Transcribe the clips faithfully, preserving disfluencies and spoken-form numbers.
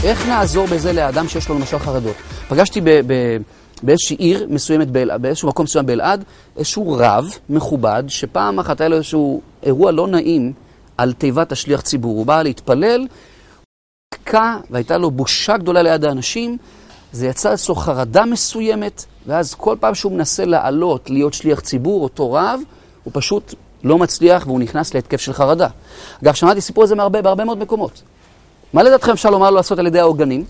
איך נעזור בזה לאדם שיש לו למשל חרדות? פגשתי ב- ב- באיזושהי עיר מסוימת, באיזשהו מקום מסוים באלעד, איזשהו רב מכובד, שפעם אחת היה לו איזשהו אירוע לא נעים על תיבת השליח ציבור. הוא בא להתפלל, קע, והייתה לו בושה גדולה ליד האנשים, זה יצא אצלו חרדה מסוימת, ואז כל פעם שהוא מנסה לעלות, להיות שליח ציבור, אותו רב, הוא פשוט לא מצליח והוא נכנס להתקף של חרדה. אגב, שמעתי סיפור הזה מהרבה, בהרבה מאוד מקומות. מה לדעתכם אפשר לומר לו לעשות על ידי העוגנים?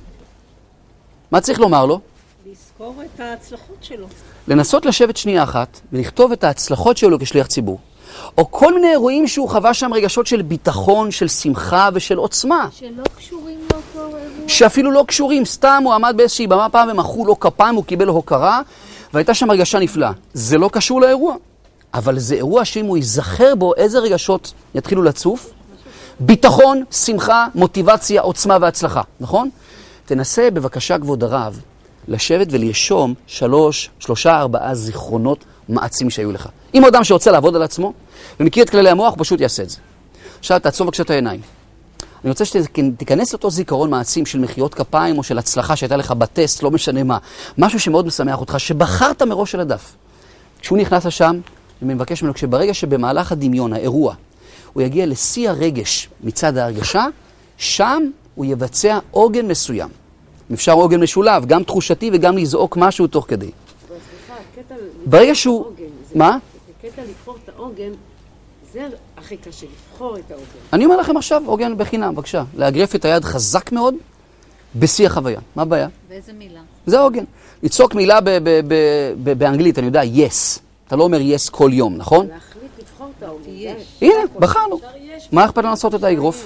מה צריך לומר לו? לזכור את ההצלחות שלו. לנסות לשבת שנייה אחת ולכתוב את ההצלחות שלו כשליח ציבור. או כל מיני אירועים שהוא חווה שם רגשות של ביטחון, של שמחה ושל עוצמה. שלא קשורים לאותו אירוע. שאפילו לא קשורים, סתם הוא עמד באיזושהי במה פעם ומחאו לו כפיים, הוא קיבל הוקרה, והייתה שם הרגשה נפלאה. זה לא קשור לאירוע, אבל זה אירוע שאם הוא ייזכר בו, איזה רגשות יתחילו לצוף? ביטחון, שמחה, מוטיבציה, עוצמה והצלחה, נכון? תנסה בבקשה כבוד הרב לשבת ולרשום שלוש, שלושה, ארבעה זיכרונות מעצים שהיו לך. אם אדם שרוצה לעבוד על עצמו ומכיר את כללי המוח, פשוט יעשה את זה. עכשיו תעצום בבקשה את העיניים. אני רוצה שתיכנס לאותו זיכרון מעצים של מחיאות כפיים או של הצלחה שהייתה לך בטסט, לא משנה מה. משהו שמאוד משמח אותך, שבחרת מראש של הדף. כשהוא נכנס לשם, אני מבקש ממנו, כשברגע שבמהלך הדמיון, האירוע, הוא יגיע לשיא הרגש מצד ההרגשה, שם הוא יבצע עוגן מסוים. אפשר עוגן משולב, גם תחושתי וגם לזעוק משהו תוך כדי. סליחה, הקטע... ברגע שהוא... מה? הקטע לבחור את העוגן, זה הכי קשה, לבחור את העוגן. אני אומר לכם עכשיו, עוגן בחינם, בבקשה. לאגרף את היד חזק מאוד, בשיא החוויה. מה הבעיה? באיזה מילה? זה עוגן. לצעוק מילה באנגלית, אני יודע, yes. אתה לא אומר yes כל יום, נכון? להחליט לבחור את העוגן. הנה, בחרנו. מה אכפת לנו לעשות את האגרוף?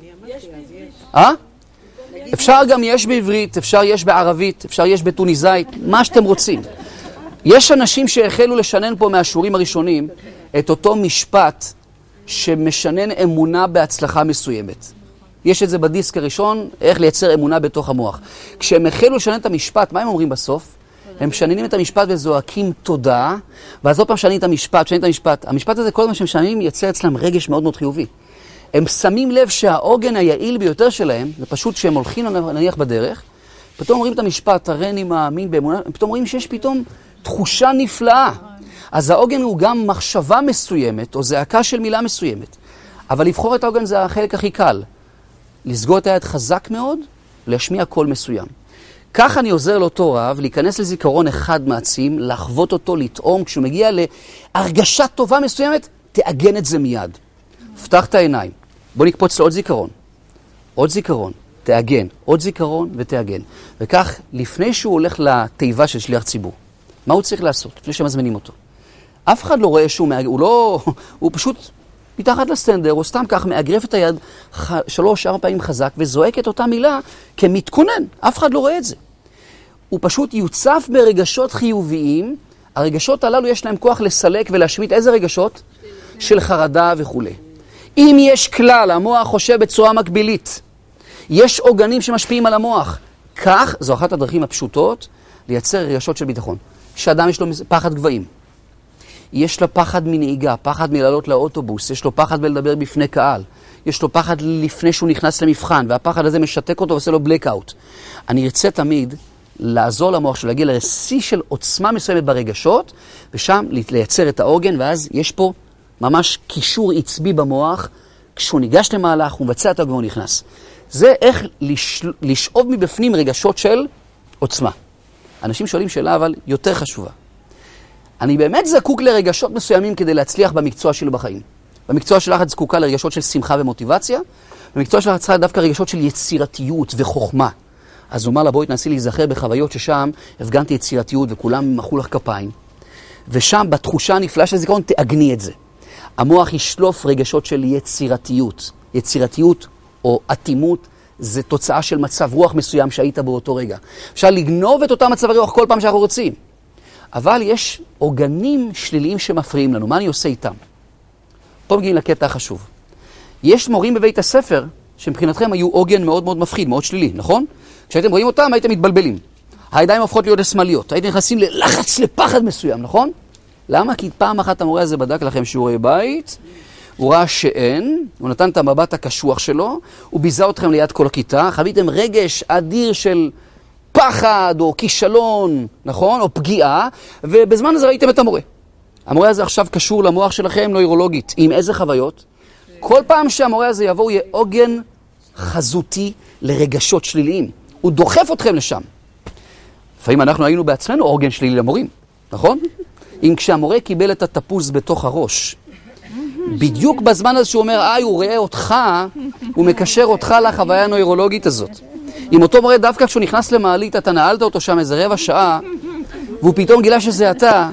אה? אפשר גם יש בעברית, אפשר יש בערבית, אפשר יש בטוניסאית, מה שאתם רוצים. יש אנשים שהחלו לשנן פה מהשיעורים הראשונים את אותו משפט שמשנן אמונה בהצלחה מסוימת. יש את זה בדיסק הראשון, איך לייצר אמונה בתוך המוח. כשהם החלו לשנן את המשפט, מה הם אומרים בסוף? הם משננים את המשפט וזועקים תודה, ואז עוד פעם משננים את המשפט, משננים את המשפט. המשפט הזה, כל הזמן שהם משננים, יצא אצלם רגש מאוד מאוד חיובי. הם שמים לב שהעוגן היעיל ביותר שלהם, זה פשוט שהם הולכים נניח בדרך, פתאום אומרים את המשפט, הרי אני מאמין באמונה, פתאום רואים שיש פתאום תחושה נפלאה. אז העוגן הוא גם מחשבה מסוימת, או זעקה של מילה מסוימת. אבל לבחור את העוגן זה החלק הכי קל. לסגור את היד חזק מאוד, להשמיע קול מסוים. כך אני עוזר לאותו רב להיכנס לזיכרון אחד מעצים, לחוות אותו, לטעום, כשהוא מגיע להרגשה טובה מסוימת, תעגן את זה מיד. פתח את העיניים. בוא נקפוץ לעוד זיכרון. עוד זיכרון, תעגן. עוד זיכרון ותעגן. וכך, לפני שהוא הולך לתיבה של שליח ציבור, מה הוא צריך לעשות? לפני שמזמינים אותו. אף אחד לא רואה שהוא מעגן, הוא לא, הוא פשוט מתחת לסטנדר, הוא סתם כך מאגרף את היד שלוש, ארבע פעמים חזק, וזועק את אותה מילה כמתכונן. אף אחד לא רואה את זה. הוא פשוט יוצף ברגשות חיוביים. הרגשות הללו יש להם כוח לסלק ולהשמיט איזה רגשות? של חרדה וכו'. אם יש כלל, המוח חושב בצורה מקבילית. יש עוגנים שמשפיעים על המוח. כך, זו אחת הדרכים הפשוטות, לייצר רגשות של ביטחון. שאדם יש לו פחד גבהים. יש לו פחד מנהיגה, פחד מלעלות לאוטובוס, יש לו פחד בלדבר בפני קהל. יש לו פחד לפני שהוא נכנס למבחן, והפחד הזה משתק אותו ועושה לו בלקאוט. אני ארצה תמיד לעזור למוח שלו, להגיע לשיא של עוצמה מסוימת ברגשות, ושם לייצר את העוגן, ואז יש פה ממש קישור עצבי במוח, כשהוא ניגש למהלך, הוא מבצע את העוגן והוא נכנס. זה איך לש... לשאוב מבפנים רגשות של עוצמה. אנשים שואלים שאלה אבל יותר חשובה. אני באמת זקוק לרגשות מסוימים כדי להצליח במקצוע שלו בחיים. במקצוע שלך את זקוקה לרגשות של שמחה ומוטיבציה, במקצוע שלך את צריכה דווקא רגשות של יצירתיות וחוכמה. אז הוא אמר לה, בואי תנסי להיזכר בחוויות ששם הפגנתי יצירתיות וכולם מחאו לך כפיים. ושם בתחושה הנפלאה של זיכרון תעגני את זה. המוח ישלוף רגשות של יצירתיות. יצירתיות או אטימות זה תוצאה של מצב רוח מסוים שהיית באותו רגע. אפשר לגנוב את אותה מצב רוח כל פעם שאנחנו רוצים. אבל יש עוגנים שליליים שמפריעים לנו. מה אני עושה איתם? פה מגיעים לקטע החשוב. יש מורים בבית הספר שמבחינתכם היו עוגן מאוד מאוד מפחיד, מאוד שלילי, נכון? כשהייתם רואים אותם הייתם מתבלבלים. הידיים הופכות להיות לשמאליות. הייתם נכנסים ללחץ, לפחד מסוים, נכון? למה? כי פעם אחת המורה הזה בדק לכם שיעורי בית, הוא ראה שאין, הוא נתן את המבט הקשוח שלו, הוא ביזה אתכם ליד כל הכיתה, חוויתם רגש אדיר של פחד או כישלון, נכון? או פגיעה, ובזמן הזה ראיתם את המורה. המורה הזה עכשיו קשור למוח שלכם נוירולוגית. עם איזה חוויות? כל פעם שהמורה הזה יבוא, הוא יהיה עוגן חזותי לרגשות שליליים. הוא דוחף אתכם לשם. לפעמים אנחנו היינו בעצמנו עוגן שלילי למורים, נכון? אם כשהמורה קיבל את התפוז בתוך הראש, בדיוק בזמן הזה שהוא אומר, איי, הוא ראה אותך, הוא מקשר אותך לחוויה הנוירולוגית הזאת. אם אותו מורה דווקא כשהוא נכנס למעלית, אתה נעלת אותו שם איזה רבע שעה, והוא פתאום גילה שזה אתה,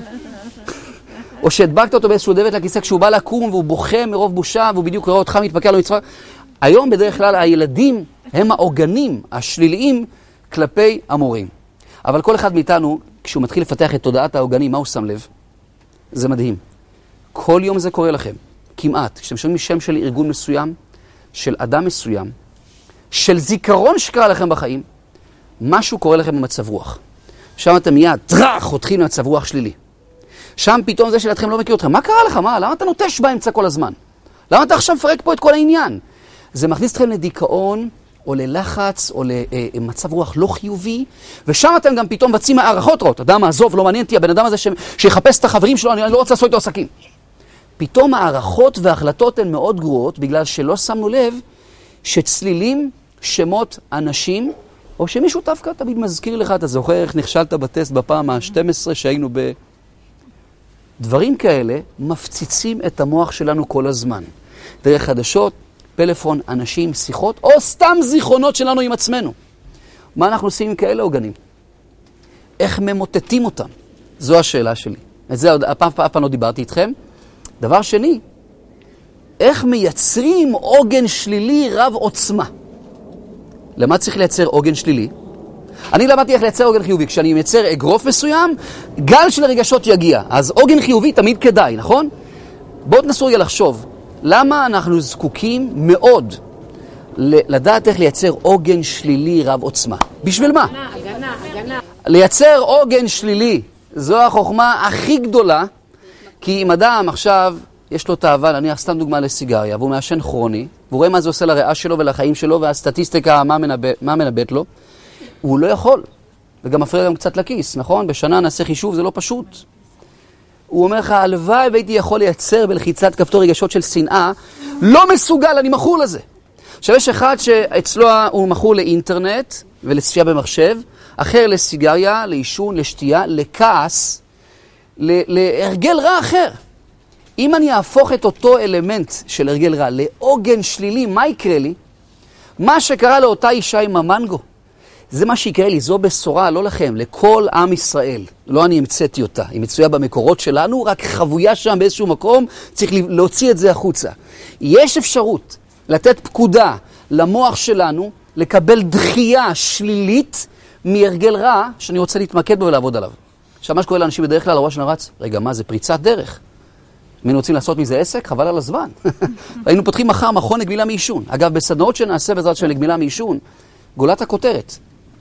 או שהדבקת אותו באיזשהו דבט לכיסא כשהוא בא לקום והוא בוכה מרוב בושה, והוא בדיוק ראה אותך מתפקע לו מצווה. היום בדרך כלל הילדים הם העוגנים השליליים כלפי המורים. אבל כל אחד מאיתנו, כשהוא מתחיל לפתח את תודעת העוגנים, מה הוא שם לב? זה מדהים. כל יום זה קורה לכם, כמעט. כשאתם שומעים שם של ארגון מסוים, של אדם מסוים, של זיכרון שקרה לכם בחיים, משהו קורה לכם במצב רוח. שם אתם מיד, טרח, חותכים למצב רוח שלילי. שם פתאום זה שלאתכם לא מכיר אתכם. מה קרה לך? מה? למה אתה נוטש באמצע כל הזמן? למה אתה עכשיו מפרק פה את כל העניין? זה מכניס אתכם לדיכאון, או ללחץ, או למצב רוח לא חיובי, ושם אתם גם פתאום מבצעים הערכות רעות. אדם מעזוב, לא מעניין אותי, הבן אדם הזה ש... שיחפש את החברים שלו, אני לא רוצה לעשות איתו עסקים. פתאום הערכות וההחלטות הן מאוד גרועות, בגלל שלא שמנו לב שצלילים שמות אנשים, או שמישהו דווקא תמיד מזכיר לך, אתה זוכר איך נכשלת בטסט בפעם ה-שתים עשרה שהיינו ב... דברים כאלה מפציצים את המוח שלנו כל הזמן. דרך חדשות, פלאפון, אנשים, שיחות, או סתם זיכרונות שלנו עם עצמנו. מה אנחנו עושים עם כאלה עוגנים? איך ממוטטים אותם? זו השאלה שלי. את זה עוד הפעם פעם לא דיברתי איתכם. דבר שני, איך מייצרים עוגן שלילי רב עוצמה? למה צריך לייצר עוגן שלילי? אני למדתי איך לייצר עוגן חיובי. כשאני מייצר אגרוף מסוים, גל של הרגשות יגיע. אז עוגן חיובי תמיד כדאי, נכון? בואו תנסו רגע לחשוב. למה אנחנו זקוקים מאוד לדעת איך לייצר עוגן שלילי רב עוצמה? בשביל מה? הגנה, הגנה. לייצר עוגן שלילי, זו החוכמה הכי גדולה, כי אם אדם עכשיו יש לו תאווה, נניח סתם דוגמה לסיגריה, והוא מעשן כרוני, והוא רואה מה זה עושה לריאה שלו ולחיים שלו, והסטטיסטיקה, מה מנבט, מה מנבט לו, הוא לא יכול, וגם מפריע גם קצת לכיס, נכון? בשנה נעשה חישוב, זה לא פשוט. הוא אומר לך, הלוואי והייתי יכול לייצר בלחיצת כפתור רגשות של שנאה, לא מסוגל, אני מכור לזה. עכשיו יש אחד שאצלו הוא מכור לאינטרנט ולצפייה במחשב, אחר לסיגריה, לעישון, לשתייה, לכעס, להרגל רע אחר. אם אני אהפוך את אותו אלמנט של הרגל רע לעוגן שלילי, מה יקרה לי? מה שקרה לאותה אישה עם המנגו, זה מה שיקרה לי, זו בשורה, לא לכם, לכל עם ישראל. לא אני המצאתי אותה, היא מצויה במקורות שלנו, רק חבויה שם באיזשהו מקום, צריך להוציא את זה החוצה. יש אפשרות לתת פקודה למוח שלנו, לקבל דחייה שלילית מהרגל רע, שאני רוצה להתמקד בו ולעבוד עליו. עכשיו, מה שקורה לאנשים בדרך כלל, הראש נרץ, רגע, מה זה פריצת דרך? אם היינו רוצים לעשות מזה עסק, חבל על הזמן. היינו פותחים מחר מכון לגמילה מעישון. אגב, בסדנאות שנעשה בעזרת של לגמילה מעישון, גולת הכותרת.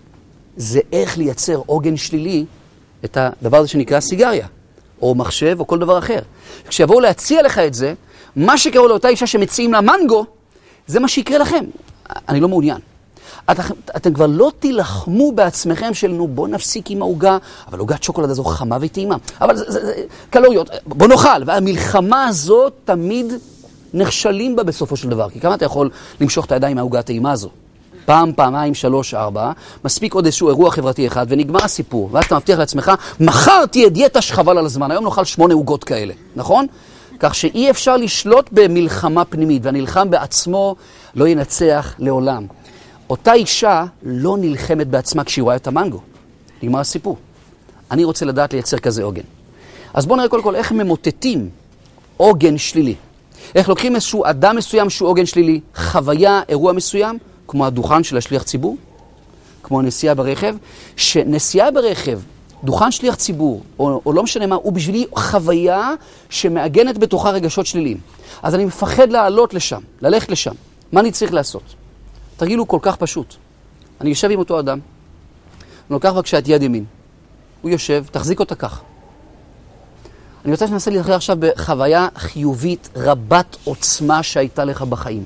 זה איך לייצר עוגן שלילי את הדבר הזה שנקרא סיגריה, או מחשב, או כל דבר אחר. כשיבואו להציע לך את זה, מה שקראו לאותה אישה שמציעים לה מנגו, זה מה שיקרה לכם. אני לא מעוניין. את, אתם כבר לא תילחמו בעצמכם של, נו, בוא נפסיק עם העוגה, אבל עוגת שוקולד הזו חמה וטעימה. אבל זה, זה, זה קלוריות, בוא נאכל. והמלחמה הזאת תמיד נכשלים בה בסופו של דבר. כי כמה אתה יכול למשוך את הידיים מהעוגה הטעימה הזו? פעם, פעמיים, שלוש, ארבע, מספיק עוד איזשהו אירוע חברתי אחד, ונגמר הסיפור. ואז אתה מבטיח לעצמך, מחר תהיה דיאטה שחבל על הזמן, היום נאכל שמונה עוגות כאלה, נכון? כך שאי אפשר לשלוט במלחמה פנימית, והנלחם בעצמו לא ינצח לעולם. אותה אישה לא נלחמת בעצמה כשהיא רואה את המנגו. נגמר הסיפור. אני רוצה לדעת לייצר כזה עוגן. אז בואו נראה קודם כל איך ממוטטים עוגן שלילי. איך לוקחים איזשהו אדם מסוים שהוא עוגן שלילי, חוויה, אירוע מסוים, כמו הדוכן של השליח ציבור, כמו הנסיעה ברכב, שנסיעה ברכב, דוכן שליח ציבור, או, או לא משנה מה, הוא בשבילי חוויה שמעגנת בתוכה רגשות שליליים. אז אני מפחד לעלות לשם, ללכת לשם. מה אני צריך לעשות? תרגיל הוא כל כך פשוט. אני יושב עם אותו אדם, אני לוקח בבקשה את יד ימין. הוא יושב, תחזיק אותה כך. אני רוצה שנסה להיזכר עכשיו בחוויה חיובית רבת עוצמה שהייתה לך בחיים.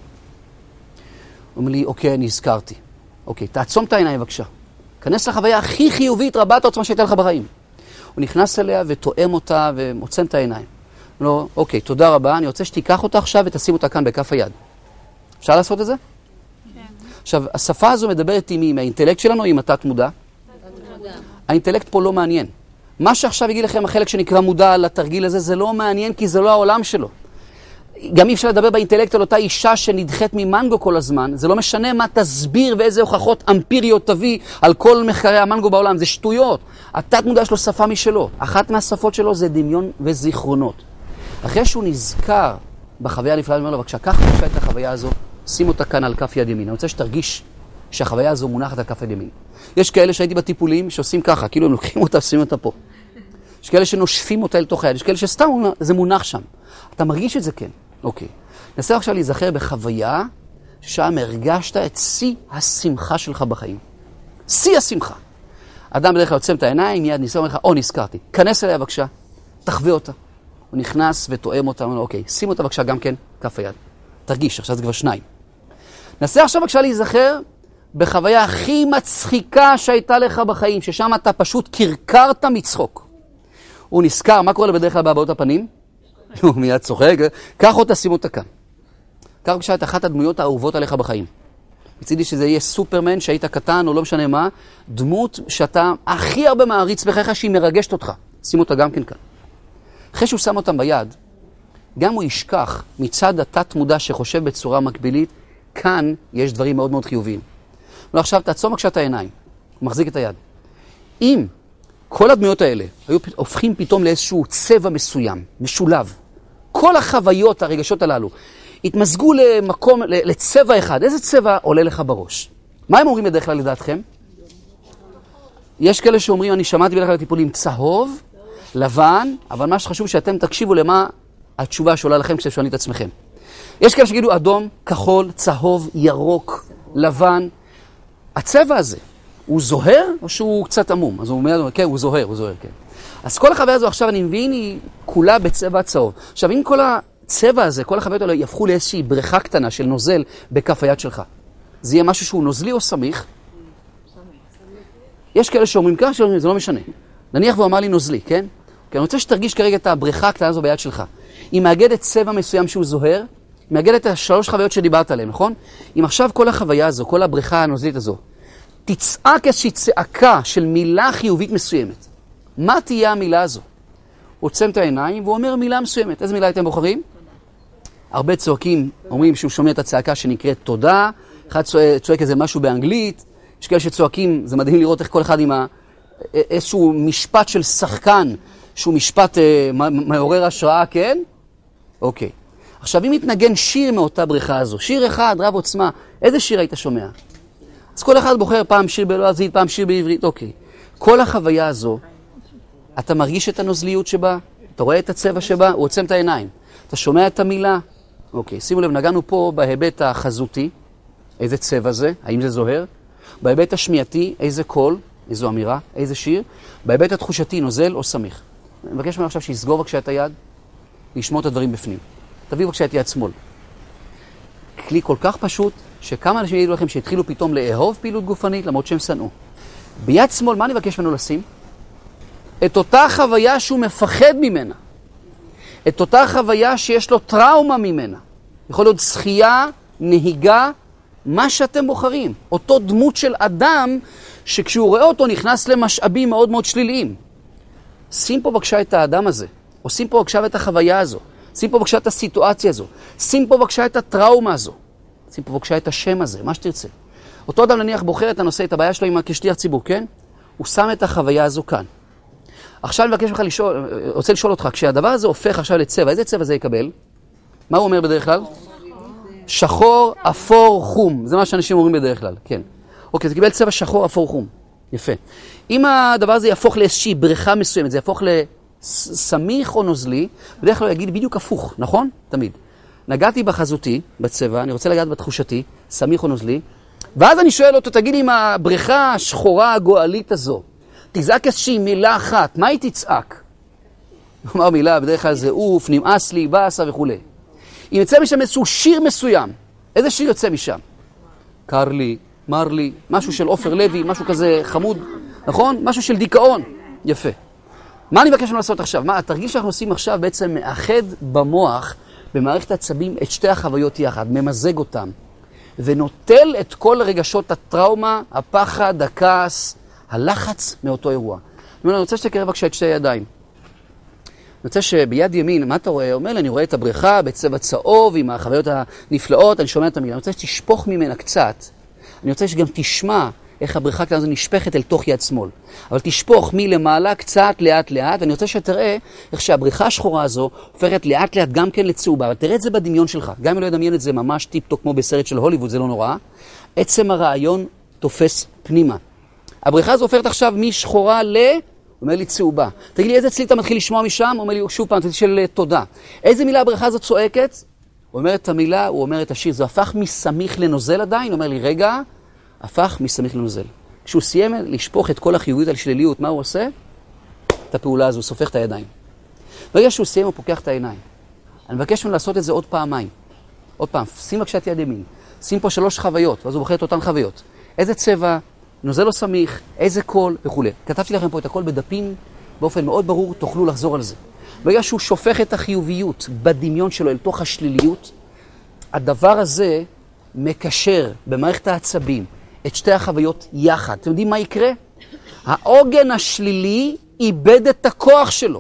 הוא אומר לי, אוקיי, אני הזכרתי. אוקיי, תעצום את העיניים בבקשה. כנס לחוויה הכי חיובית רבת עוצמה שהייתה לך בחיים. הוא נכנס אליה ותואם אותה ומוצם את העיניים. הוא אומר לו, אוקיי, תודה רבה, אני רוצה שתיקח אותה עכשיו ותשים אותה כאן בכף היד. אפשר לעשות את זה? כן. עכשיו, השפה הזו מדברת עם מי? עם האינטלקט שלנו או עם התת מודע? תת-מודע. האינטלקט פה לא מעניין. מה שעכשיו יגיד לכם החלק שנקרא מודע לתרגיל הזה, זה לא מעניין כי זה לא העולם שלו. גם אי אפשר לדבר באינטלקט על אותה אישה שנדחת ממנגו כל הזמן. זה לא משנה מה תסביר ואיזה הוכחות אמפיריות תביא על כל מחקרי המנגו בעולם. זה שטויות. התת מודע יש לו שפה משלו. אחת מהשפות שלו זה דמיון וזיכרונות. אחרי שהוא נזכר בחוויה הנפלאה, אני אומר לו, בבקשה, קח בבקשה את החוויה הזו, שים אותה כאן על כף יד ימין. אני רוצה שתרגיש שהחוויה הזו מונחת על כף יד ימין. יש כאלה שהייתי בטיפולים שעושים ככה, כאילו הם לוקחים אותה, שים אותה פה. יש כאלה שנושפים אותה לתוך היד, יש כאלה שסתם זה מונח שם. אתה מרגיש את זה כן. אוקיי. ננסה עכשיו להיזכר בחוויה ששם הרגשת את שיא השמחה שלך בחיים. שיא השמחה. אדם בדרך כלל עוצם את העיניים, מיד ניסה, אומר לך, או נזכרתי. כנס אליה בבקשה, תחווה אותה. הוא נכנס ותואם אותה, אומר לו, אוקיי, שים אותה בבקשה גם כן, כף היד. תרגיש, עכשיו זה כבר שניים. ננסה עכשיו בבקשה להיזכר בחוויה הכי מצחיקה שהייתה לך בחיים, ששם אתה פשוט קרקרת מצחוק. הוא נזכר, מה קורה לו בדרך כלל בהבעות הפנים? הוא מיד צוחק, קח אותה, שים אותה כאן. קח בבקשה את אחת הדמויות האהובות עליך בחיים. מצידי שזה יהיה סופרמן שהיית קטן או לא משנה מה, דמות שאתה הכי הרבה מעריץ בחיך שהיא מרגשת אותך. שים אותה גם כן כאן. אחרי שהוא שם אותם ביד, גם הוא ישכח מצד התת מודע שחושב בצורה מקבילית, כאן יש דברים מאוד מאוד חיוביים. ועכשיו תעצום בבקשה את העיניים, הוא מחזיק את היד. אם כל הדמויות האלה היו הופכים פתאום לאיזשהו צבע מסוים, משולב, כל החוויות, הרגשות הללו, התמזגו למקום, לצבע אחד, איזה צבע עולה לך בראש? מה הם אומרים בדרך כלל לדעתכם? יש כאלה שאומרים, אני שמעתי בדרך כלל לטיפולים צהוב, לבן, אבל מה שחשוב שאתם תקשיבו למה התשובה שעולה לכם כששואלים את עצמכם. יש כאלה שגידו אדום, כחול, צהוב, ירוק, לבן. הצבע הזה, הוא זוהר או שהוא קצת עמום? אז הוא אומר, כן, הוא זוהר, הוא זוהר, כן. אז כל החוויה הזו עכשיו אני מבין היא כולה בצבע צהוב. עכשיו, אם כל הצבע הזה, כל החוויות האלה יהפכו לאיזושהי בריכה קטנה של נוזל בכף היד שלך, זה יהיה משהו שהוא נוזלי או סמיך? יש כאלה שאומרים כך, שאומרים, זה לא משנה. נניח והוא אמר לי נוזלי, כן? כי אני רוצה שתרגיש כרגע את הבריכה הקטנה הזו ביד שלך. היא מאגדת צבע מסוים שהוא זוהר, היא מאגדת את השלוש חוויות שדיברת עליהן, נכון? אם עכשיו כל החוויה הזו, כל הבריכה הנוזלית הזו, תצעק איזושהי צעקה של מילה חיובית מסוימת. מה תהיה המילה הזו? הוא עוצם את העיניים והוא אומר מילה מסוימת. איזה מילה אתם בוחרים? הרבה צועקים אומרים שהוא שומע את הצעקה שנקראת תודה, אחד צועק איזה משהו באנגלית, יש כאלה שצועקים, זה מדהים לראות איך כל אחד עם ה... איזשהו משפט של שחקן, שהוא משפט אה, מעורר השראה, כן? אוקיי. עכשיו, אם מתנגן שיר מאותה בריכה הזו, שיר אחד, רב עוצמה, איזה שיר היית שומע? אז כל אחד בוחר פעם שיר בלועזית, פעם שיר בעברית, אוקיי. כל החוויה הזו, אתה מרגיש את הנוזליות שבה, אתה רואה את הצבע שבה, הוא עוצם את העיניים. אתה שומע את המילה, אוקיי. שימו לב, נגענו פה בהיבט החזותי, איזה צבע זה, האם זה זוהר? בהיבט השמיעתי, איזה קול, איזו אמירה, איזה שיר. בהיבט התחושתי, נוזל או סמיך. אני מבקש ממנו עכשיו שיסגור בבקשה את היד, לשמוע את הדברים בפנים. תביא בבקשה את יד שמאל. כלי כל כך פשוט, שכמה אנשים יגידו לכם שהתחילו פתאום לאהוב פעילות גופנית, למרות שהם שנאו. ביד שמאל, מה אני מבקש ממנו לשים? את אותה חוויה שהוא מפחד ממנה. את אותה חוויה שיש לו טראומה ממנה. יכול להיות שחייה, נהיגה, מה שאתם בוחרים. אותו דמות של אדם, שכשהוא רואה אותו נכנס למשאבים מאוד מאוד שליליים. שים פה בבקשה את האדם הזה, או שים פה בבקשה את החוויה הזו, שים פה בבקשה את הסיטואציה הזו, שים פה בבקשה את הטראומה הזו, שים פה בבקשה את השם הזה, מה שתרצה. אותו אדם נניח בוחר את הנושא, את הבעיה שלו עם כשליח ציבור, כן? הוא שם את החוויה הזו כאן. עכשיו אני מבקש ממך לשאול, רוצה לשאול אותך, כשהדבר הזה הופך עכשיו לצבע, איזה צבע זה יקבל? מה הוא אומר בדרך כלל? שחור, אפור, חום. זה מה שאנשים אומרים בדרך כלל, כן. אוקיי, זה קיבל צבע שחור, אפור, חום. יפה. אם הדבר הזה יהפוך לאיזושהי בריכה מסוימת, זה יהפוך לסמיך או נוזלי, בדרך כלל הוא יגיד בדיוק הפוך, נכון? תמיד. נגעתי בחזותי, בצבע, אני רוצה לגעת בתחושתי, סמיך או נוזלי, ואז אני שואל אותו, תגיד עם הבריכה השחורה הגואלית הזו, תזעק איזושהי מילה אחת, מה היא תצעק? הוא אמר מילה, בדרך כלל זה אוף, נמאס לי, באסה וכו'. אם יוצא משם איזשהו שיר מסוים, איזה שיר יוצא משם? קר לי, מר לי, משהו של עופר לוי, משהו כזה חמוד, נכון? משהו של דיכאון. יפה. מה אני מבקש לנו לעשות עכשיו? מה, התרגיל שאנחנו עושים עכשיו בעצם מאחד במוח, במערכת העצבים, את שתי החוויות יחד, ממזג אותם, ונוטל את כל רגשות הטראומה, הפחד, הכעס, הלחץ מאותו אירוע. אני רוצה שתקרב בבקשה את שתי הידיים. אני רוצה שביד ימין, מה אתה רואה? אומר לי, אני רואה את הבריכה בצבע צהוב, עם החוויות הנפלאות, אני שומע את המילה. אני רוצה שתשפוך ממנה קצת. אני רוצה שגם תשמע איך הבריכה כאן הזו נשפכת אל תוך יד שמאל. אבל תשפוך מלמעלה קצת לאט לאט, ואני רוצה שתראה איך שהבריכה השחורה הזו הופכת לאט לאט גם כן לצהובה. אבל תראה את זה בדמיון שלך. גם אם לא ידמיין את זה ממש טיפ-טוק כמו בסרט של הוליווד, זה לא נורא. עצם הרעיון תופס פנימה. הבריכה הזו הופכת עכשיו משחורה ל... הוא אומר לי צהובה. תגיד לי, איזה צליל אתה מתחיל לשמוע משם? הוא אומר לי, שוב פעם, של תודה. איזה מילה הבריכה הזאת צועקת? הוא אומר את המילה, הוא אומר את השיר. זה הפך מסמיך לנוזל עדיין? הוא אומר לי, רגע, הפך מסמיך לנוזל. כשהוא סיים לשפוך את כל החיוביות על שליליות, מה הוא עושה? את הפעולה הזו, הוא סופך את הידיים. ברגע שהוא סיים, הוא פוקח את העיניים. אני מבקש ממנו לעשות את זה עוד פעמיים. עוד פעם, שים בבקשה את יד ימין. שים פה שלוש חוויות, ואז הוא בוחר את אותן חוויות. איזה צבע? נוזל או סמיך, איזה קול וכו'. כתבתי לכם פה את הכל בדפים באופן מאוד ברור, תוכלו לחזור על זה. ברגע שהוא שופך את החיוביות בדמיון שלו אל תוך השליליות, הדבר הזה מקשר במערכת העצבים את שתי החוויות יחד. אתם יודעים מה יקרה? העוגן השלילי איבד את הכוח שלו.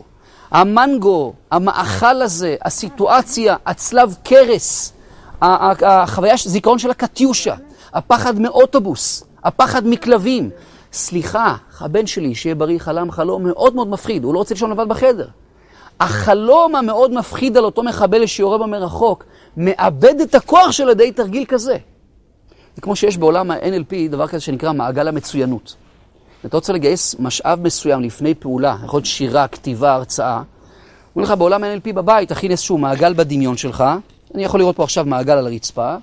המנגו, המאכל הזה, הסיטואציה, הצלב קרס, החוויה, זיכרון של הקטיושה, הפחד מאוטובוס, הפחד מכלבים. סליחה, הבן שלי שיהיה בריא חלם חלום מאוד מאוד מפחיד, הוא לא רוצה לישון לבד בחדר. החלום המאוד מפחיד על אותו מחבל שיורה במרחוק, מאבד את הכוח שלו די תרגיל כזה. זה כמו שיש בעולם ה-אן אל פי דבר כזה שנקרא מעגל המצוינות. אתה רוצה לגייס משאב מסוים לפני פעולה, יכול להיות שירה, כתיבה, הרצאה. אומר לך, בעולם ה-אן אל פי בבית, תכין איזשהו מעגל בדמיון שלך. אני יכול לראות פה עכשיו מעגל על הרצפה.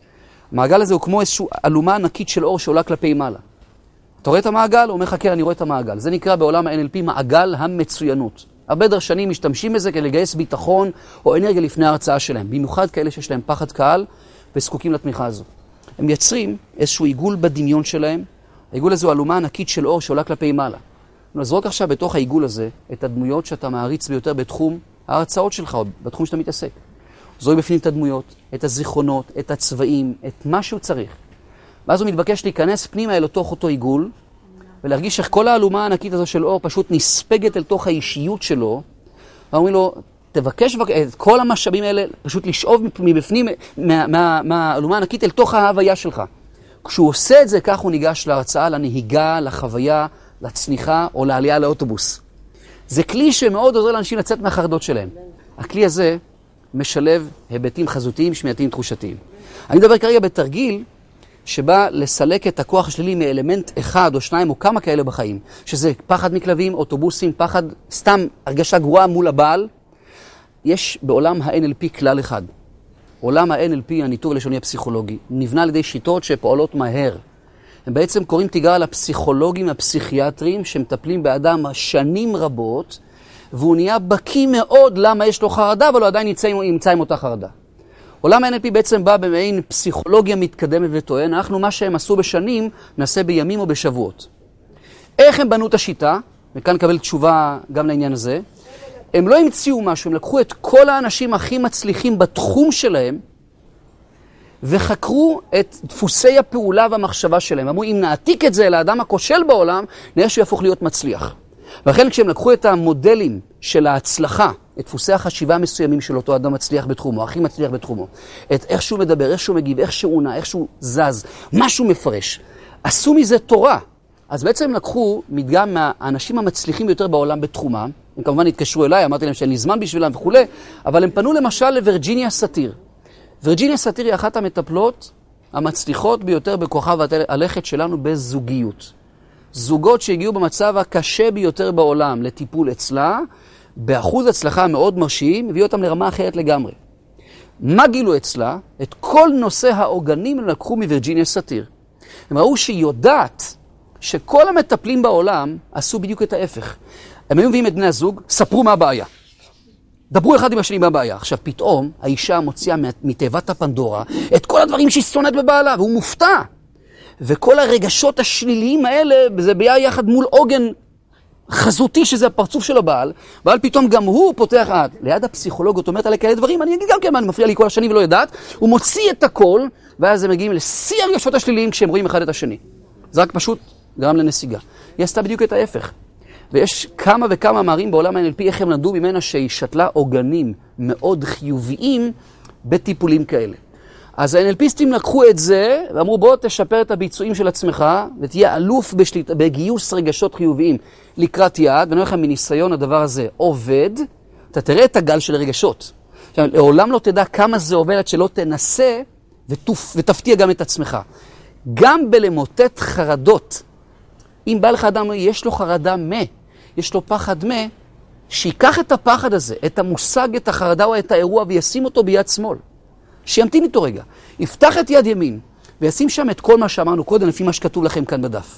המעגל הזה הוא כמו איזושהי אלומה ענקית של אור שעולה כלפי מעלה. אתה רואה את המעגל? הוא אומר לך, כן, אני רואה את המעגל. זה נקרא בעולם ה-אן אל פי מעגל המצוינות. הרבה דרשנים משתמשים בזה כדי לגייס ביטחון או אנרגיה לפני ההרצאה שלהם. במיוחד כאלה שיש להם פחד קהל וזקוקים לתמיכה הזו. הם יצרים איזשהו עיגול בדמיון שלהם. העיגול הזה הוא אלומה ענקית של אור שעולה כלפי מעלה. נזרוק עכשיו בתוך העיגול הזה את הדמויות שאתה מעריץ ביותר בתחום ההרצאות שלך או בתחום שאתה מתעסק. זורק בפנים את הדמויות, את הזיכרונות, את הצבעים, את מה שהוא צריך. ואז הוא מתבקש להיכנס פנימה אל אותו אותו עיגול, ולהרגיש איך כל האלומה הענקית הזו של אור פשוט נספגת אל תוך האישיות שלו, ואומרים לו, תבקש את כל המשאבים האלה, פשוט לשאוב מבפנים, מה, מה, מהאלומה הענקית אל תוך ההוויה שלך. כשהוא עושה את זה, כך הוא ניגש להרצאה, לנהיגה, לחוויה, לצניחה או לעלייה לאוטובוס. זה כלי שמאוד עוזר לאנשים לצאת מהחרדות שלהם. הכלי הזה משלב היבטים חזותיים, שמיעתיים, תחושתיים. אני מדבר כרגע בתרגיל שבא לסלק את הכוח השלילי מאלמנט אחד או שניים או כמה כאלה בחיים, שזה פחד מכלבים, אוטובוסים, פחד, סתם הרגשה גרועה מול הבעל. יש בעולם ה-אן אל פי כלל אחד. עולם ה-אן אל פי, הניתור הלשוני הפסיכולוגי, נבנה על ידי שיטות שפועלות מהר. הם בעצם קוראים תיגר על הפסיכולוגים הפסיכיאטרים שמטפלים באדם שנים רבות, והוא נהיה בקי מאוד למה יש לו חרדה, אבל הוא עדיין נמצא, נמצא עם אותה חרדה. עולם ה-אן אל פי בעצם בא במעין פסיכולוגיה מתקדמת וטוען, אנחנו מה שהם עשו בשנים נעשה בימים או בשבועות. איך הם בנו את השיטה? וכאן נקבל תשובה גם לעניין הזה. הם לא המציאו משהו, הם לקחו את כל האנשים הכי מצליחים בתחום שלהם, וחקרו את דפוסי הפעולה והמחשבה שלהם. אמרו, אם נעתיק את זה לאדם הכושל בעולם, נראה שהוא יהפוך להיות מצליח. ולכן כשהם לקחו את המודלים של ההצלחה, את דפוסי החשיבה המסוימים של אותו אדם מצליח בתחומו, הכי מצליח בתחומו, את איך שהוא מדבר, איך שהוא מגיב, איך שהוא נע, איך שהוא זז, משהו מפרש, עשו מזה תורה. אז בעצם הם לקחו מדגם מהאנשים המצליחים ביותר בעולם בתחומם, הם כמובן התקשרו אליי, אמרתי להם שאין לי זמן בשבילם וכו', אבל הם פנו למשל לווירג'יניה סאטיר. וירג'יניה סאטיר היא אחת המטפלות המצליחות ביותר בכוכב הלכת שלנו בזוגיות. זוגות שהגיעו במצב הקשה ביותר בעולם לטיפול אצלה, באחוז הצלחה מאוד מרשים, הביא אותם לרמה אחרת לגמרי. מה גילו אצלה? את כל נושא העוגנים הם לקחו מווירג'יניה סאטיר. הם ראו שהיא יודעת שכל המטפלים בעולם עשו בדיוק את ההפך. הם היו מביאים את בני הזוג, ספרו מה הבעיה. דברו אחד עם השני בבעיה. עכשיו פתאום האישה מוציאה מתיבת הפנדורה את כל הדברים שהיא שונאת בבעלה, והוא מופתע. וכל הרגשות השליליים האלה, זה ביחד מול עוגן חזותי שזה הפרצוף של הבעל, אבל פתאום גם הוא פותח עד. ליד הפסיכולוגות אומרת עלי כאלה דברים, אני אגיד גם כן מה, אני מפריע לי כל השני ולא יודעת, הוא מוציא את הכל, ואז הם מגיעים לשיא הרגשות השליליים כשהם רואים אחד את השני. זה רק פשוט גרם לנסיגה. היא עשתה בדיוק את ההפך. ויש כמה וכמה מאמרים בעולם ה-אן אל פי איך הם למדו ממנה שהיא שתלה עוגנים מאוד חיוביים בטיפולים כאלה. אז ה-אן אל פיסטים לקחו את זה ואמרו בוא תשפר את הביצועים של עצמך ותהיה אלוף בשליט, בגיוס רגשות חיוביים לקראת יד, ואני אומר לכם מניסיון הדבר הזה עובד, אתה תראה את הגל של הרגשות. עכשיו, לעולם לא תדע כמה זה עובד עד שלא תנסה ותופ, ותפתיע גם את עצמך. גם בלמוטט חרדות, אם בא לך אדם, יש לו חרדה מה, יש לו פחד מה, שיקח את הפחד הזה, את המושג, את החרדה או את האירוע וישים אותו ביד שמאל. שימתין איתו רגע, יפתח את יד ימין וישים שם את כל מה שאמרנו קודם לפי מה שכתוב לכם כאן בדף.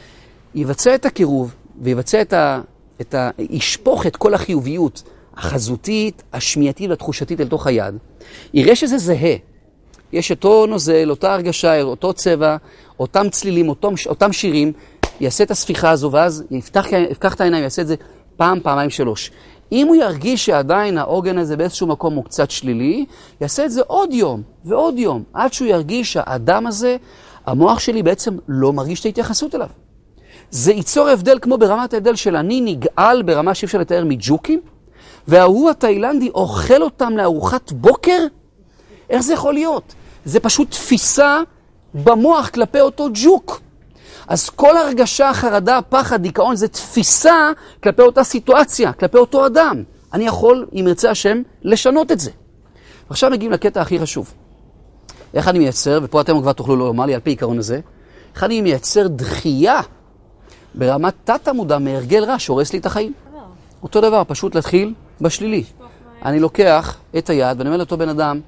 יבצע את הקירוב ויבצע את ה... את ה... ישפוך את כל החיוביות החזותית, השמיעתית והתחושתית אל תוך היד. יראה שזה זהה. יש אותו נוזל, אותה הרגשה, אותו צבע, אותם צלילים, אותם, אותם שירים, יעשה את הספיחה הזו ואז יפתח, יפתח את העיניים ויעשה את זה פעם, פעמיים, שלוש. אם הוא ירגיש שעדיין העוגן הזה באיזשהו מקום הוא קצת שלילי, יעשה את זה עוד יום ועוד יום, עד שהוא ירגיש שהאדם הזה, המוח שלי בעצם לא מרגיש את ההתייחסות אליו. זה ייצור הבדל כמו ברמת ההבדל של אני נגעל ברמה שאי אפשר לתאר מג'וקים, וההוא התאילנדי אוכל אותם לארוחת בוקר. איך זה יכול להיות? זה פשוט תפיסה במוח כלפי אותו ג'וק. אז כל הרגשה, חרדה, פחד, דיכאון, זה תפיסה כלפי אותה סיטואציה, כלפי אותו אדם. אני יכול, אם ירצה השם, לשנות את זה. עכשיו מגיעים לקטע הכי חשוב. איך אני מייצר, ופה אתם כבר תוכלו לומר לי על פי עיקרון הזה, איך אני מייצר דחייה ברמת תת המודע מהרגל רע שהורס לי את החיים. אותו דבר, פשוט להתחיל בשלילי. אני לוקח את היד ואני אומר לאותו בן אדם,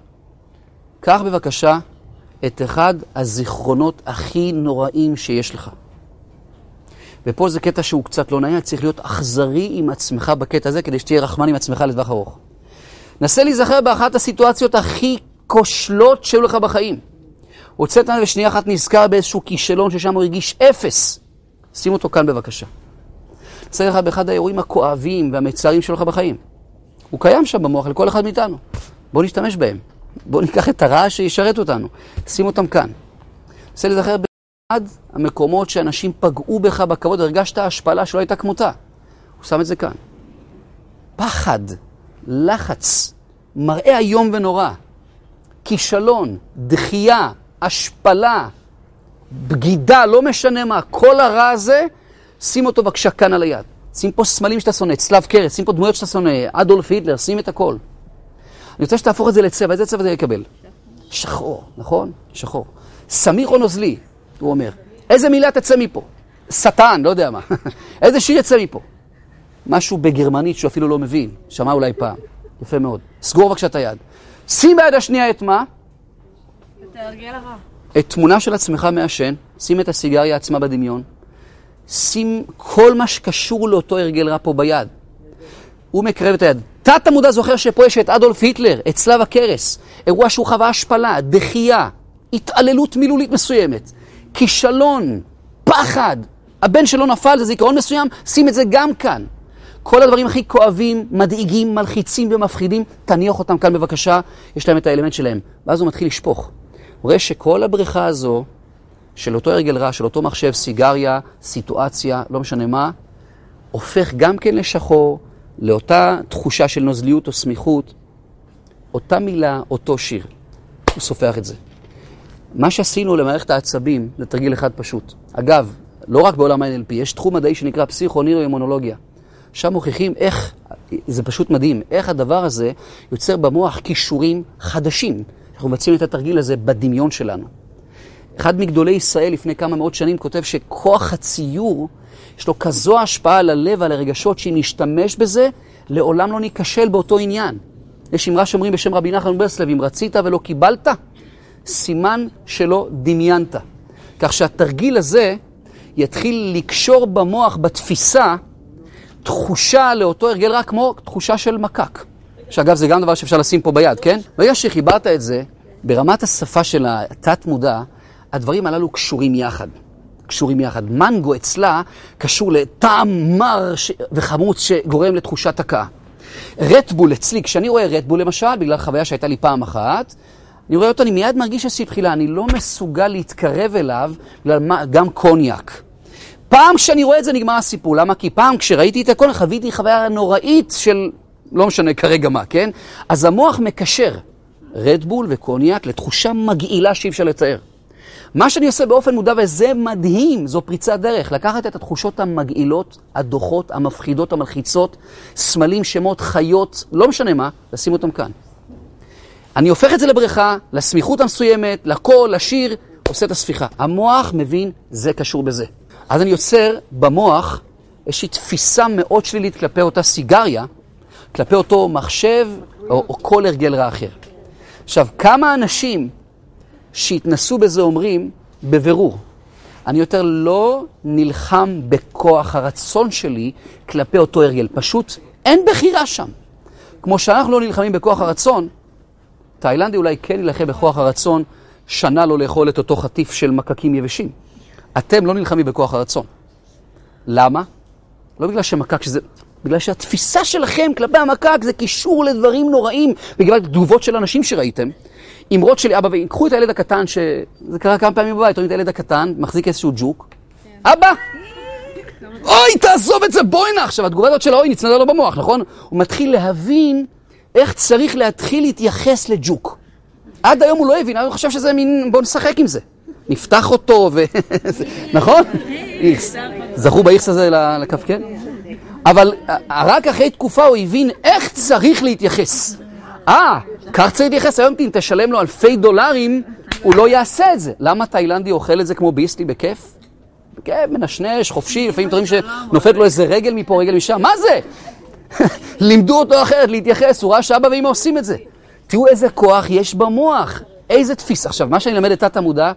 קח בבקשה את אחד הזיכרונות הכי נוראים שיש לך. ופה זה קטע שהוא קצת לא נעים, צריך להיות אכזרי עם עצמך בקטע הזה, כדי שתהיה רחמן עם עצמך לטווח ארוך. נסה להיזכר באחת הסיטואציות הכי כושלות שהיו לך בחיים. הוצאת ושנייה אחת נזכר באיזשהו כישלון ששם הוא הרגיש אפס. שים אותו כאן בבקשה. נסה לך באחד האירועים הכואבים והמצערים שלך בחיים. הוא קיים שם במוח לכל אחד מאיתנו. בוא נשתמש בהם. בוא ניקח את הרעש שישרת אותנו. שים אותם כאן. נסה להיזכר באחד המקומות שאנשים פגעו בך בכבוד, הרגשת השפלה שלא הייתה כמותה. הוא שם את זה כאן. פחד, לחץ, מראה היום ונורא, כישלון, דחייה, השפלה, בגידה, לא משנה מה, כל הרע הזה, שים אותו בבקשה כאן על היד. שים פה סמלים שאתה שונא, צלב קרס, שים פה דמויות שאתה שונא, אדולף היטלר, שים את הכל. אני רוצה שתהפוך את זה לצבע, איזה צבע זה יקבל? שחור, נכון? שחור. סמיך או נוזלי, הוא אומר. איזה מילה תצא מפה? שטן, לא יודע מה. איזה שיר יצא מפה? משהו בגרמנית שהוא אפילו לא מבין. שמע אולי פעם. יפה מאוד. סגור בבקשה את היד. שים ביד השנייה את מה? את ההרגל הרע. את תמונה של עצמך מעשן. שים את הסיגריה עצמה בדמיון. שים כל מה שקשור לאותו הרגל רע פה ביד. הוא מקרב את היד. תת המודע זוכר שפה יש את אדולף היטלר, את צלב הקרס. אירוע שהוא חווה השפלה, דחייה, התעללות מילולית מסוימת, כישלון, פחד. הבן שלו נפל, זה זיכרון מסוים, שים את זה גם כאן. כל הדברים הכי כואבים, מדאיגים, מלחיצים ומפחידים, תניח אותם כאן בבקשה, יש להם את האלמנט שלהם. ואז הוא מתחיל לשפוך. הוא רואה שכל הבריכה הזו, של אותו הרגל רע, של אותו מחשב, סיגריה, סיטואציה, לא משנה מה, הופך גם כן לשחור, לאותה תחושה של נוזליות או סמיכות, אותה מילה, אותו שיר. הוא סופח את זה. מה שעשינו למערכת העצבים, זה תרגיל אחד פשוט. אגב, לא רק בעולם ה-אן אל פי, יש תחום מדעי שנקרא פסיכונוימונולוגיה. שם מוכיחים איך, זה פשוט מדהים, איך הדבר הזה יוצר במוח קישורים חדשים. אנחנו מבצעים את התרגיל הזה בדמיון שלנו. אחד מגדולי ישראל לפני כמה מאות שנים כותב שכוח הציור יש לו כזו השפעה על הלב ועל הרגשות שאם נשתמש בזה, לעולם לא ניכשל באותו עניין. יש אמרה שאומרים בשם רבי נחמן מברסלב, אם רצית ולא קיבלת, סימן שלא דמיינת. כך שהתרגיל הזה יתחיל לקשור במוח בתפיסה תחושה לאותו הרגל רע כמו תחושה של מקק. שאגב זה גם דבר שאפשר לשים פה ביד, כן? ברגע שחיברת את זה, ברמת השפה של התת מודע, הדברים הללו קשורים יחד. קשורים יחד. מנגו אצלה קשור לטעם מר ש... וחמוץ שגורם לתחושת הקאה. רטבול אצלי, כשאני רואה רטבול למשל, בגלל חוויה שהייתה לי פעם אחת, אני רואה אותו, אני מיד מרגיש אצלי בחילה, אני לא מסוגל להתקרב אליו, בגלל מה, גם קוניאק. פעם כשאני רואה את זה נגמר הסיפור, למה? כי פעם כשראיתי את הקוניאק חוויתי חוויה נוראית של, לא משנה כרגע מה, כן? אז המוח מקשר רטבול וקוניאק לתחושה מגעילה שאי אפשר לתאר. מה שאני עושה באופן מודע, וזה מדהים, זו פריצת דרך, לקחת את התחושות המגעילות, הדוחות, המפחידות, המלחיצות, סמלים, שמות, חיות, לא משנה מה, לשים אותם כאן. אני הופך את זה לבריכה, לסמיכות המסוימת, לקול, לשיר, עושה את הספיחה. המוח מבין, זה קשור בזה. אז אני יוצר במוח איזושהי תפיסה מאוד שלילית כלפי אותה סיגריה, כלפי אותו מחשב או, או כל הרגל רע אחר. עכשיו, כמה אנשים שהתנסו בזה אומרים, בבירור, אני יותר לא נלחם בכוח הרצון שלי כלפי אותו הרגל. פשוט אין בחירה שם. כמו שאנחנו לא נלחמים בכוח הרצון, תאילנדי אולי כן ילחם בכוח הרצון שנה לא לאכול את אותו חטיף של מקקים יבשים. אתם לא נלחמים בכוח הרצון. למה? לא בגלל שמקק שזה... בגלל שהתפיסה שלכם כלפי המקק זה קישור לדברים נוראים, בגלל תגובות של אנשים שראיתם. אמרות שלי, אבא, ויקחו את הילד הקטן, שזה קרה כמה פעמים בבית, רואים את הילד הקטן, מחזיק איזשהו ג'וק. אבא! אוי, תעזוב את זה, בואי נח! עכשיו, התגובה הזאת של האוי נצנדה לו במוח, נכון? הוא מתחיל להבין איך צריך להתחיל להתייחס לג'וק. עד היום הוא לא הבין, הוא חושב שזה מין, בוא נשחק עם זה. נפתח אותו ו... נכון? איכס. זכו באיכס הזה לכף, כן? אבל רק אחרי תקופה הוא הבין איך צריך להתייחס. אה, כך צריך להתייחס, היום אם תשלם לו אלפי דולרים, הוא לא יעשה את זה. למה תאילנדי אוכל את זה כמו ביסלי בכיף? בכיף, מנשנש, חופשי, לפעמים תראים שנופת לו איזה רגל מפה, רגל משם. מה זה? לימדו אותו אחרת להתייחס, הוא ראה שאבא ואמא עושים את זה. תראו איזה כוח יש במוח, איזה תפיס. עכשיו, מה שאני למד את תת המודע,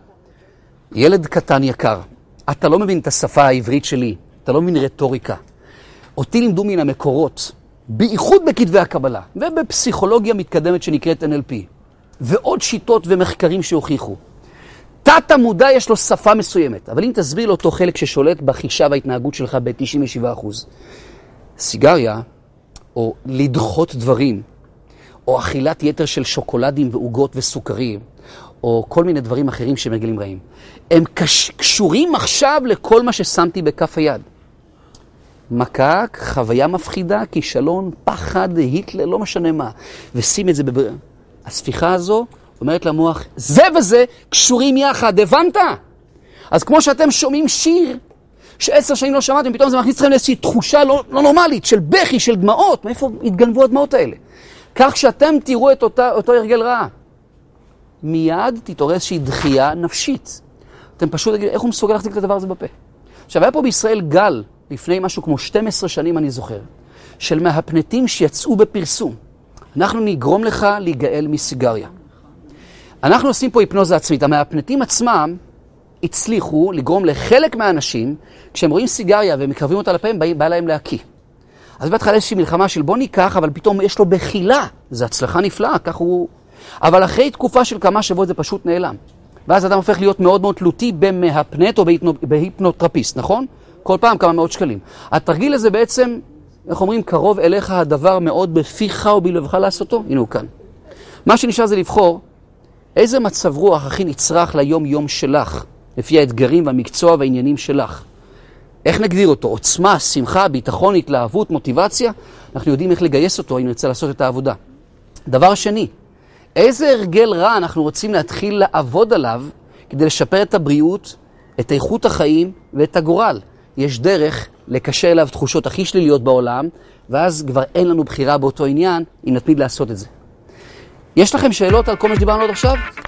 ילד קטן יקר, אתה לא מבין את השפה העברית שלי, אתה לא מבין רטוריקה. אותי לימדו מן המקורות, בייחוד בכתבי הקבלה, ובפסיכולוגיה מתקדמת שנקראת אן אל פי, ועוד שיטות ומחקרים שהוכיחו. תת המודע יש לו שפה מסוימת, אבל אם תסביר לו אותו חלק ששולט בחישה וההתנהגות שלך ב-תשעים ושבעה אחוז, סיגריה, או לדחות דברים, או אכילת יתר של שוקולדים ועוגות וסוכרים, או כל מיני דברים אחרים שמרגלים רעים, הם קש... קשורים עכשיו לכל מה ששמתי בכף היד. מקק, חוויה מפחידה, כישלון, פחד, היטלר, לא משנה מה. ושים את זה בבר... הספיחה הזו אומרת למוח, זה וזה קשורים יחד, הבנת? אז כמו שאתם שומעים שיר, שעשר שנים לא שמעתם, פתאום זה מכניס אתכם לאיזושהי תחושה לא, לא נורמלית, של בכי, של דמעות. מאיפה התגנבו הדמעות האלה? כך שאתם תראו את אותה, אותו הרגל רע. מיד תתעורר איזושהי דחייה נפשית. אתם פשוט תגידו, איך הוא מסוגל להחזיק את הדבר הזה בפה? עכשיו, היה פה בישראל גל, לפני משהו כמו שתים עשרה שנים אני זוכר, של מהפנטים שיצאו בפרסום. אנחנו נגרום לך להיגאל מסיגריה. אנחנו עושים פה היפנוזה עצמית. המהפנטים עצמם הצליחו לגרום לחלק מהאנשים, כשהם רואים סיגריה ומקרבים אותה לפה, בא, בא להם להקיא. אז בהתחלה איזושהי מלחמה של בוא ניקח, אבל פתאום יש לו בחילה. זו הצלחה נפלאה, כך הוא... אבל אחרי תקופה של כמה שבועות זה פשוט נעלם. ואז אדם הופך להיות מאוד מאוד תלותי במהפנט או בהיפנוטרפיסט, נכון? כל פעם כמה מאות שקלים. התרגיל הזה בעצם, איך אומרים, קרוב אליך הדבר מאוד בפיך ובלבך לעשותו. הנה הוא כאן. מה שנשאר זה לבחור איזה מצב רוח הכי נצרך ליום יום שלך, לפי האתגרים והמקצוע והעניינים שלך. איך נגדיר אותו? עוצמה, שמחה, ביטחון, התלהבות, מוטיבציה? אנחנו יודעים איך לגייס אותו אם נרצה לעשות את העבודה. דבר שני, איזה הרגל רע אנחנו רוצים להתחיל לעבוד עליו כדי לשפר את הבריאות, את איכות החיים ואת הגורל. יש דרך לקשר אליו תחושות הכי שליליות בעולם, ואז כבר אין לנו בחירה באותו עניין אם נתמיד לעשות את זה. יש לכם שאלות על כל מה שדיברנו עד עכשיו?